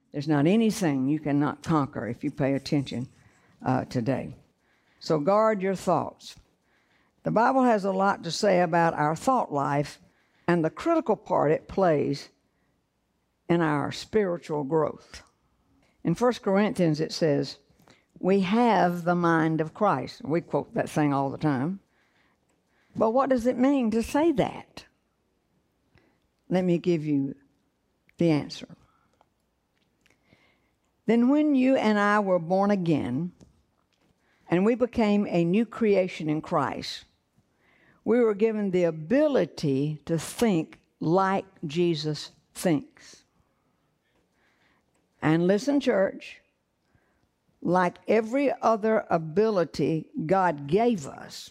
There's not anything you cannot conquer if you pay attention today. So guard your thoughts. The Bible has a lot to say about our thought life and the critical part it plays in our spiritual growth. In 1 Corinthians it says, we have the mind of Christ. We quote that thing all the time. But what does it mean to say that? Let me give you the answer. Then when you and I were born again, and we became a new creation in Christ, we were given the ability to think like Jesus thinks. And listen, church, like every other ability God gave us,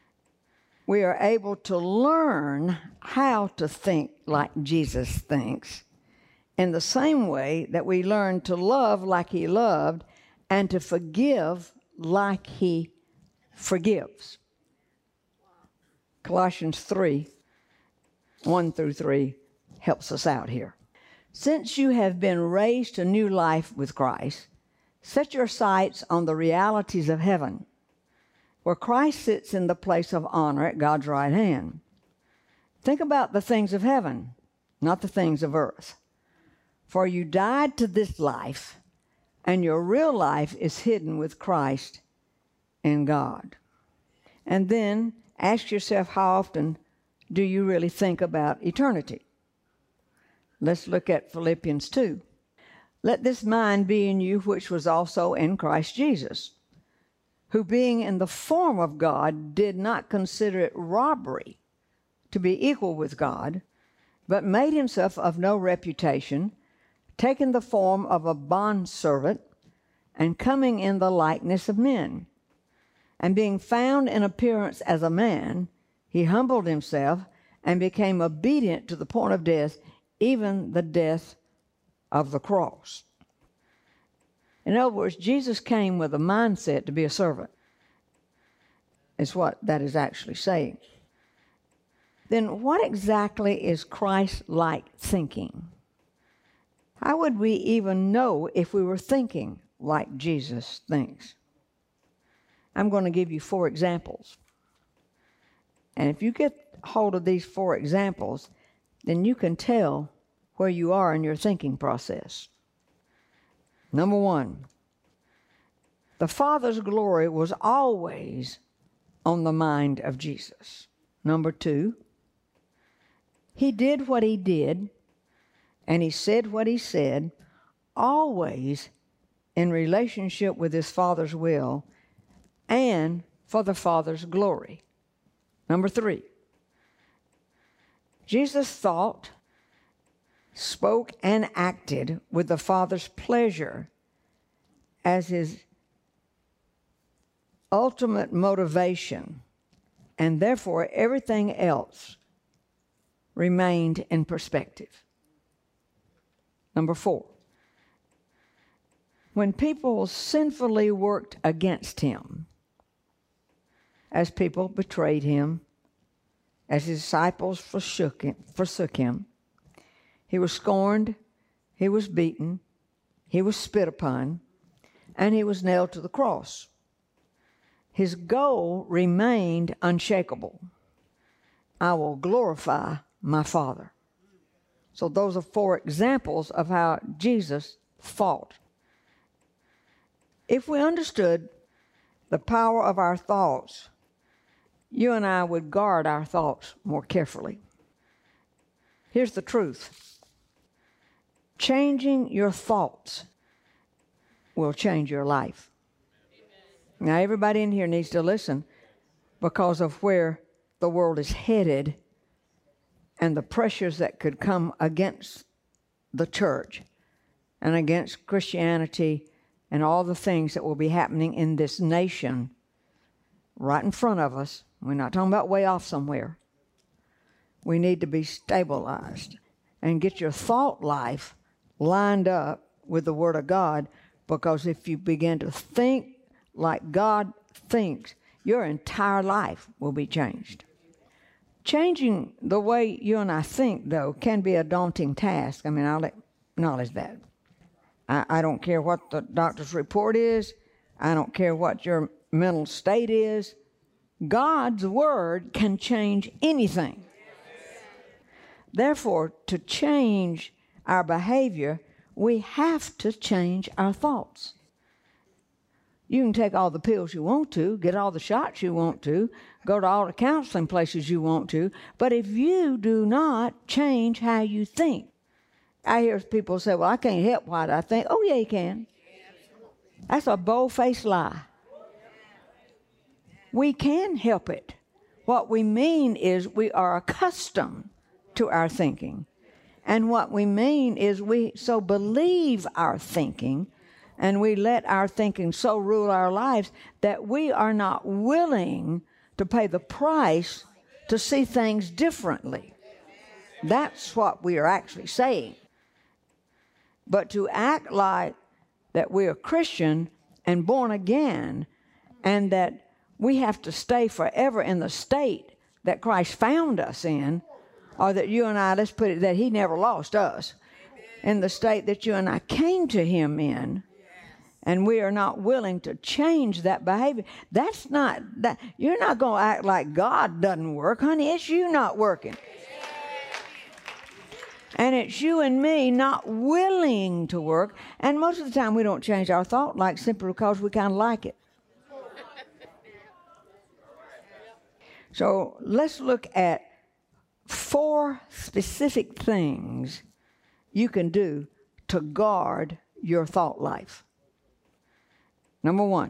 we are able to learn how to think like Jesus thinks in the same way that we learn to love like He loved and to forgive like He forgives. Colossians 3, 1 through 3 helps us out here. Since you have been raised to new life with Christ, set your sights on the realities of heaven, where Christ sits in the place of honor at God's right hand. Think about the things of heaven, not the things of earth. For you died to this life, and your real life is hidden with Christ in God. And then ask yourself, how often do you really think about eternity? Let's look at Philippians 2. Let this mind be in you, which was also in Christ Jesus, who being in the form of God did not consider it robbery to be equal with God, but made himself of no reputation, taking the form of a bondservant, and coming in the likeness of men. And being found in appearance as a man, he humbled himself and became obedient to the point of death, even the death of the cross. In other words, Jesus came with a mindset to be a servant. Is what that is actually saying. Then what exactly is Christ-like thinking? How would we even know if we were thinking like Jesus thinks? I'm going to give you 4 examples. And if you get hold of these 4 examples, then you can tell where you are in your thinking process. Number 1, the Father's glory was always on the mind of Jesus. Number 2, He did what He did, and He said what He said, always in relationship with His Father's will and for the Father's glory. Number 3, Jesus thought, spoke, and acted with the Father's pleasure as His ultimate motivation, and therefore everything else remained in perspective. Number 4, when people sinfully worked against Him, as people betrayed Him, as His disciples forsook Him, He was scorned, He was beaten, He was spit upon, and He was nailed to the cross. His goal remained unshakable. I will glorify my Father. So those are 4 examples of how Jesus thought. If we understood the power of our thoughts, you and I would guard our thoughts more carefully. Here's the truth. Changing your thoughts will change your life. Amen. Now, everybody in here needs to listen because of where the world is headed and the pressures that could come against the church and against Christianity and all the things that will be happening in this nation right in front of us. We're not talking about way off somewhere. We need to be stabilized and get your thought life lined up with the Word of God, because if you begin to think like God thinks, your entire life will be changed. Changing the way you and I think, though, can be a daunting task. I mean, I'll acknowledge that. I don't care what the doctor's report is. I don't care what your mental state is. God's word can change anything. Therefore, to change our behavior, we have to change our thoughts. You can take all the pills you want to, get all the shots you want to, go to all the counseling places you want to, but if you do not change how you think, I hear people say, well, I can't help what I think. Oh, yeah, you can. That's a bold-faced lie. We can help it. What we mean is we are accustomed to our thinking. And what we mean is we so believe our thinking and we let our thinking so rule our lives that we are not willing to pay the price to see things differently. That's what we are actually saying. But to act like that we are Christian and born again and that we have to stay forever in the state that Christ found us in, or that you and I, let's put it, that he never lost us, in the state that you and I came to him in, and we are not willing to change that behavior. That's not, that you're not going to act like God doesn't work. Honey, it's you not working. And it's you and me not willing to work. And most of the time we don't change our thought like simply because we kind of like it. So let's look at 4 specific things you can do to guard your thought life. Number 1,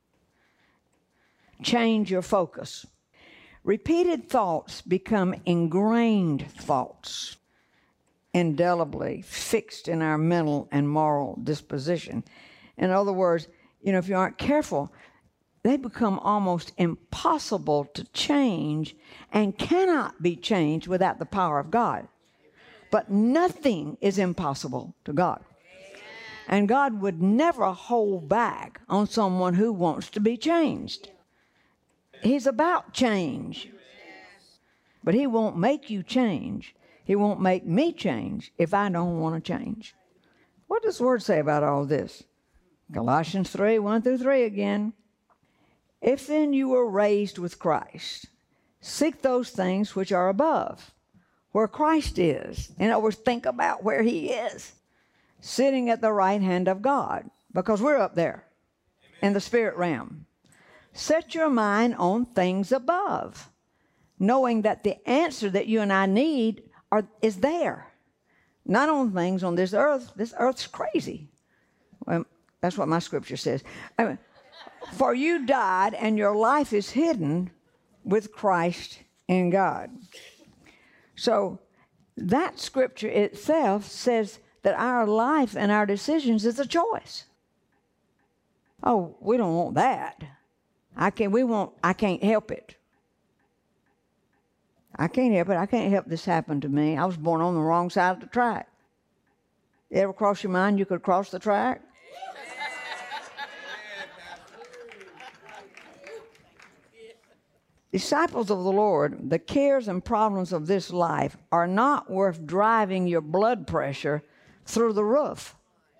change your focus. Repeated thoughts become ingrained thoughts, indelibly fixed in our mental and moral disposition. In other words, if you aren't careful, they become almost impossible to change and cannot be changed without the power of God. But nothing is impossible to God. And God would never hold back on someone who wants to be changed. He's about change. But he won't make you change. He won't make me change if I don't want to change. What does the Word say about all this? Colossians 3, 1 through 3 again. If then you were raised with Christ, seek those things which are above, where Christ is. In other words, think about where he is, sitting at the right hand of God, because we're up there in the spirit realm. Set your mind on things above, knowing that the answer that you and I need is there. Not on things on this earth. This earth's crazy. Well, that's what my scripture says. For you died, and your life is hidden with Christ in God. So that scripture itself says that our life and our decisions is a choice. Oh, we don't want that. I can't help it. I can't help it. I can't help this happen to me. I was born on the wrong side of the track. It ever cross your mind you could cross the track? Disciples of the Lord, the cares and problems of this life are not worth driving your blood pressure through the roof.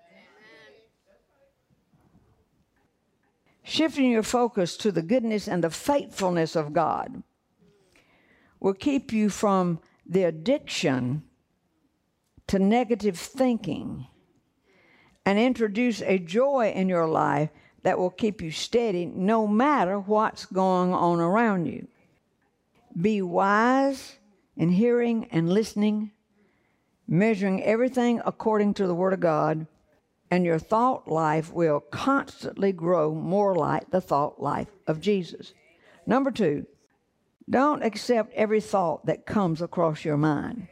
Shifting your focus to the goodness and the faithfulness of God will keep you from the addiction to negative thinking and introduce a joy in your life that will keep you steady no matter what's going on around you. Be wise in hearing and listening, measuring everything according to the Word of God, and your thought life will constantly grow more like the thought life of Jesus. Number 2, don't accept every thought that comes across your mind.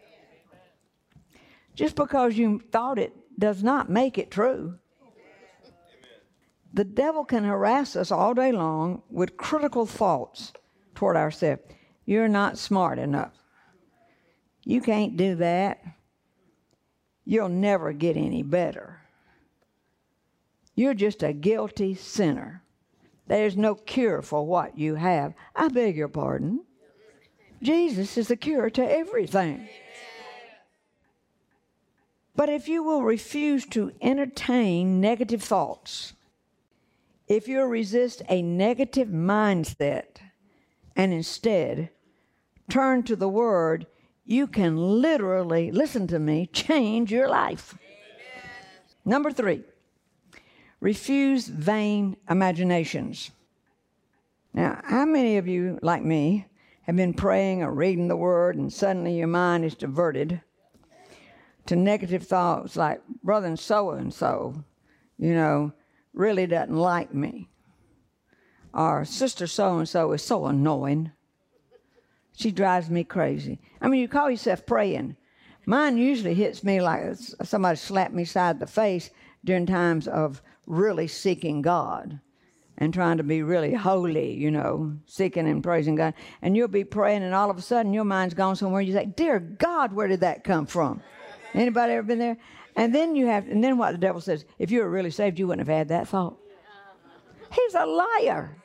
Just because you thought it does not make it true. The devil can harass us all day long with critical thoughts toward ourselves. You're not smart enough. You can't do that. You'll never get any better. You're just a guilty sinner. There's no cure for what you have. I beg your pardon. Jesus is the cure to everything. But if you will refuse to entertain negative thoughts, if you'll resist a negative mindset and instead turn to the Word, you can literally, listen to me, change your life. Amen. Number 3, refuse vain imaginations. Now, how many of you, like me, have been praying or reading the Word and suddenly your mind is diverted to negative thoughts like, brother so-and-so, really doesn't like me. Or sister so-and-so is so annoying. She drives me crazy. I mean, you call yourself praying. Mine usually hits me like somebody slapped me side the face during times of really seeking God and trying to be really holy, seeking and praising God. And you'll be praying, and all of a sudden your mind's gone somewhere. You say, dear God, where did that come from? Anybody ever been there? And then what the devil says, if you were really saved, you wouldn't have had that thought. He's a liar.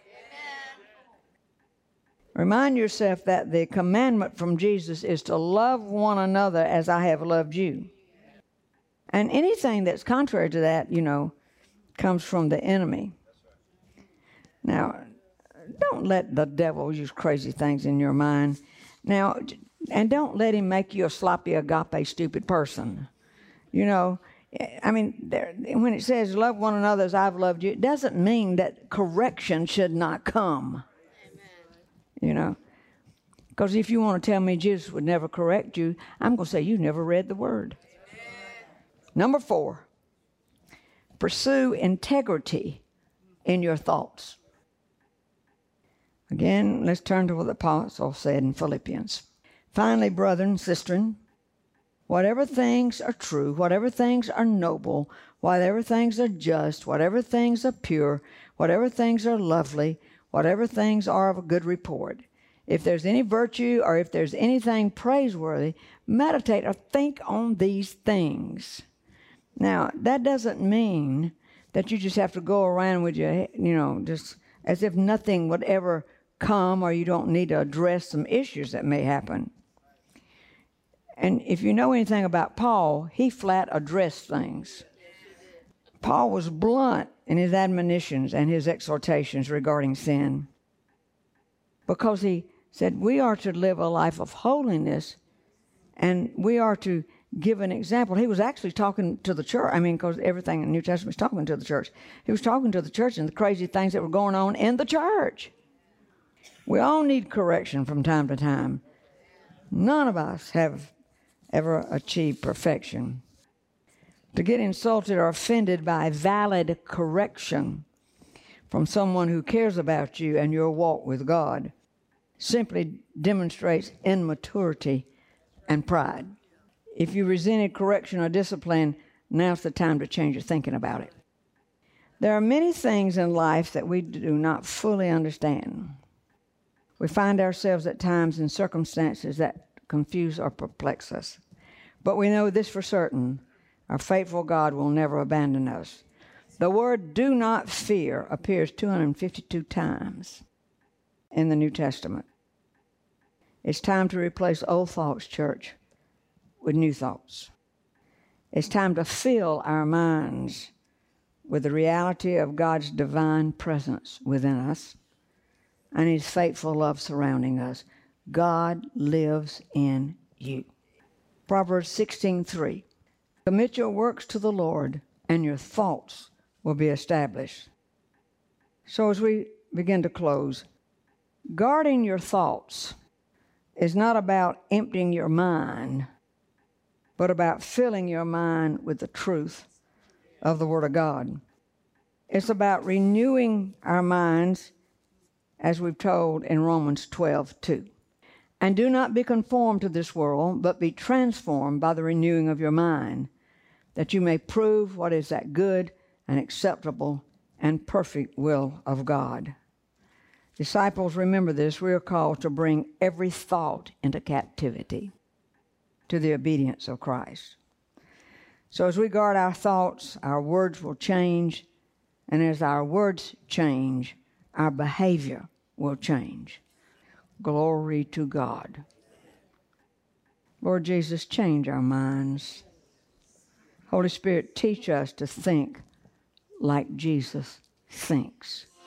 Remind yourself that the commandment from Jesus is to love one another as I have loved you. And anything that's contrary to that, comes from the enemy. Now, don't let the devil use crazy things in your mind. Now, and don't let him make you a sloppy, agape, stupid person. When it says love one another as I've loved you, it doesn't mean that correction should not come. Because if you want to tell me Jesus would never correct you, I'm going to say you never read the Word. Number 4, pursue integrity in your thoughts. Again, let's turn to what the apostle said in Philippians. Finally, brethren, sistren, whatever things are true, whatever things are noble, whatever things are just, whatever things are pure, whatever things are lovely, whatever things are of a good report, if there's any virtue or if there's anything praiseworthy, meditate or think on these things. Now, that doesn't mean that you just have to go around with your, just as if nothing would ever come, or you don't need to address some issues that may happen. And if you know anything about Paul, he flat addressed things. Paul was blunt in his admonitions and his exhortations regarding sin, because he said we are to live a life of holiness and we are to give an example. He was actually talking to the church. Because everything in the New Testament is talking to the church. He was talking to the church and the crazy things that were going on in the church. We all need correction from time to time. None of us have ever achieved perfection. To get insulted or offended by valid correction from someone who cares about you and your walk with God simply demonstrates immaturity and pride. If you resented correction or discipline, now's the time to change your thinking about it. There are many things in life that we do not fully understand. We find ourselves at times in circumstances that confuse or perplex us. But we know this for certain: our faithful God will never abandon us. The word do not fear appears 252 times in the New Testament. It's time to replace old thoughts, church, with new thoughts. It's time to fill our minds with the reality of God's divine presence within us and His faithful love surrounding us. God lives in you. Proverbs 16:3. Commit your works to the Lord, and your thoughts will be established. So as we begin to close, guarding your thoughts is not about emptying your mind, but about filling your mind with the truth of the Word of God. It's about renewing our minds, as we've told in Romans 12:2. And do not be conformed to this world, but be transformed by the renewing of your mind, that you may prove what is that good and acceptable and perfect will of God. Disciples, remember this: we are called to bring every thought into captivity to the obedience of Christ. So as we guard our thoughts, our words will change, and as our words change, our behavior will change. Glory to God. Lord Jesus, change our minds. Holy Spirit, teach us to think like Jesus thinks.